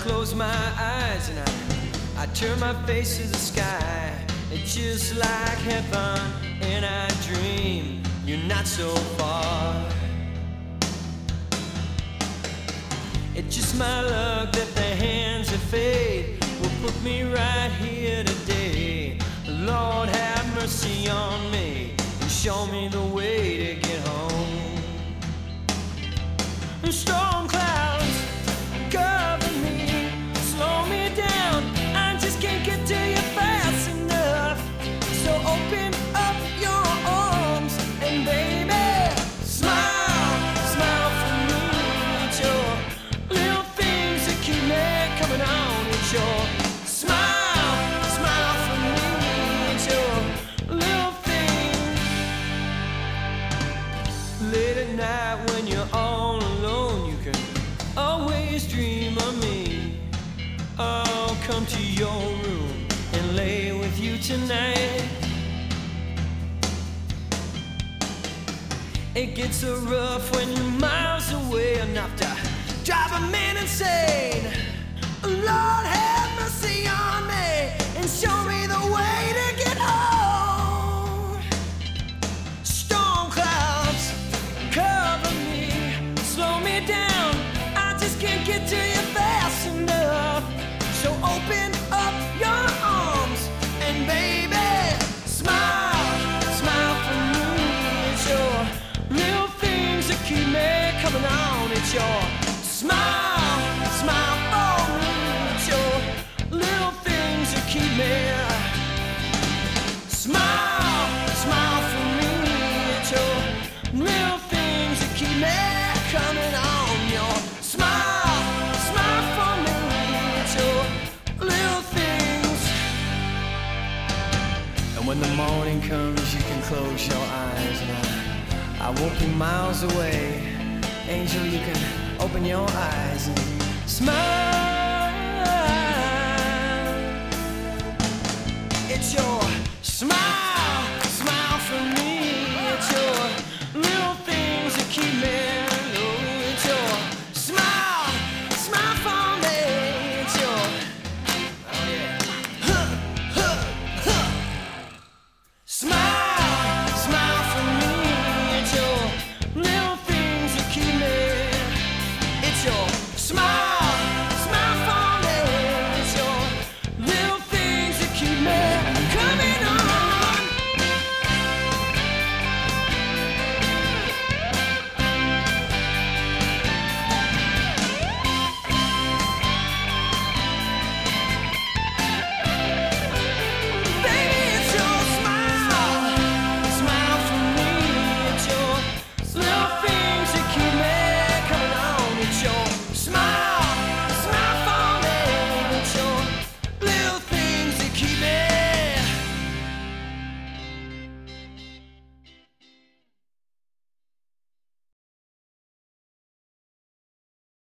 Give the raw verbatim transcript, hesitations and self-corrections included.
close my eyes and I, I turn my face to the sky. It's just like heaven, and I dream you're not so far. It's just my luck that the hands of fate will put me right here today. Lord, have mercy on me and show me the way to get home. Storm clouds cover me, slow me down. I just can't get to you fast enough. So open up your arms and baby, smile, smile for me. It's your little things that keep me coming on. It's your smile, smile for me. It's your little things. Late at night when you're all alone, you can always dream of me. I'll come to your room and lay with you tonight. It gets so rough when you're miles away, enough to drive a man insane. Lord, have mercy on me and show me the way to get home. Storm clouds cover me, slow me down. I just can't get to you fast enough. So open up your arms and baby, smile, smile for me. It's your little things that keep me coming on. It's your smile, smile for me. It's your little things that keep me. Smile, smile for me. It's your little things that keep me coming on. Your smile, smile for me. It's your little things. And when the morning comes, you can close your eyes and I, I won't be miles away. Angel, you can open your eyes and smile. It's your smile.